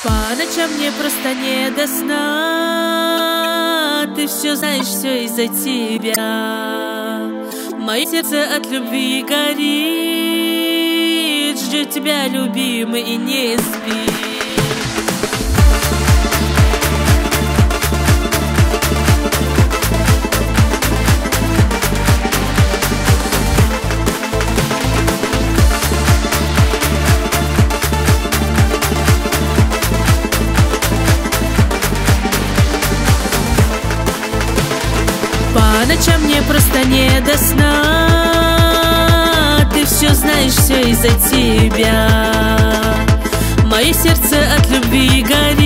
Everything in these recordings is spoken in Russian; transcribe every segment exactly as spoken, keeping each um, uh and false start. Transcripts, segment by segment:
По ночам мне просто не до сна. Ты все знаешь, все из-за тебя. Мое сердце от любви горит, ждет тебя, любимый, и не спит. По ночам мне просто не до сна. Ты все знаешь, все из-за тебя. Мое сердце от любви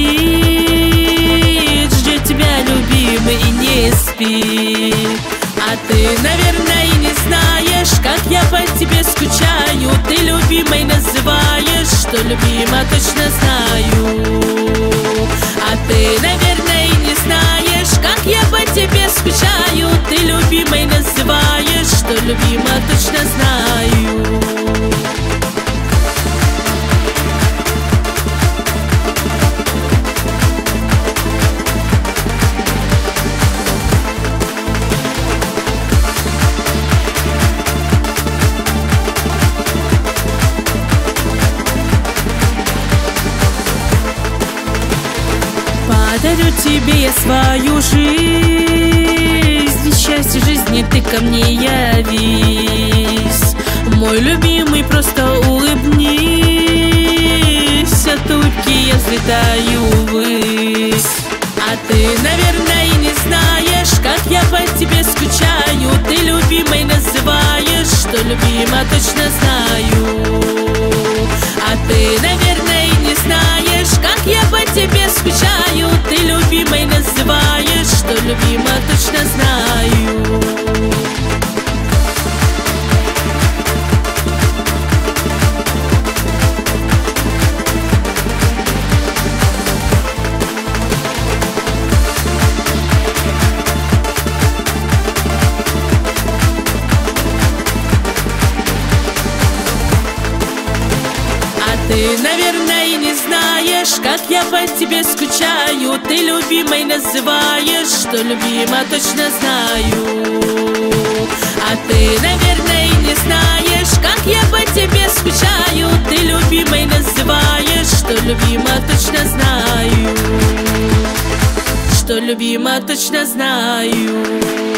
горит, ждет тебя, любимый, и не спит. А ты, наверное, и не знаешь, как я по тебе скучаю. Ты любимой называешь, что любима, точно знаю. А ты, наверное, и не знаешь, как я по тебе скучаю. Ты любимой называешь, что любима, точно знаю. Подарю тебе я свою жизнь, счастье жизни ты ко мне явись. Мой любимый, просто улыбнись, от улыбки я взлетаю ввысь. А ты, наверное, и не знаешь, как я по тебе скучаю. Ты любимой называешь, что любима, точно знаю. А ты, наверное, и не знаешь, как я по тебе скучаю. Ты любимой называешь, что любима, точно знаю. Ты, наверное, и не знаешь, как я по тебе скучаю. Ты любимой называешь, что любима, точно знаю. А ты, наверное, и не знаешь, как я по тебе скучаю. Ты любимой называешь, что любима, точно знаю. Что любима, точно знаю.